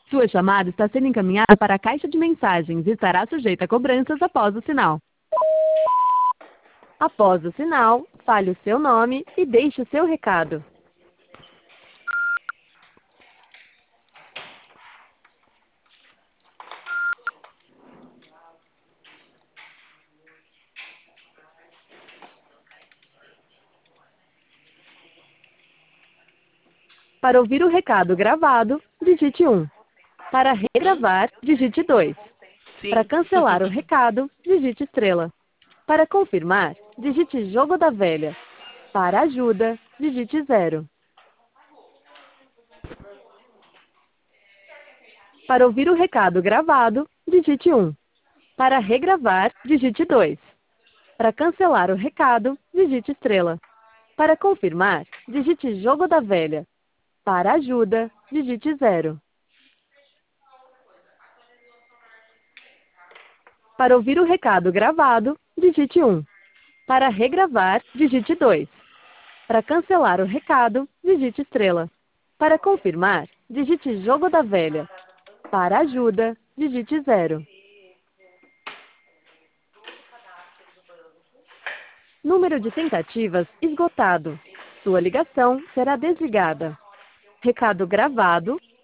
Sua chamada está sendo encaminhada para a caixa de mensagens e estará sujeita a cobranças após o sinal. Após o sinal, fale o seu nome e deixe o seu recado. Para ouvir o recado gravado, digite 1. Para regravar, digite 2. Para Sim. cancelar o recado, digite estrela. Para confirmar, digite jogo da velha. Para ajuda, digite 0. Para ouvir o recado gravado, digite 1. Para regravar, digite 2. Para cancelar o recado, digite estrela. Para confirmar, digite jogo da velha. Para ajuda, digite 0. Para ouvir o recado gravado, digite 1. Para regravar, digite 2. Para cancelar o recado, digite estrela. Para confirmar, digite jogo da velha. Para ajuda, digite 0. Número de tentativas esgotado. Sua ligação será desligada. Recado gravado,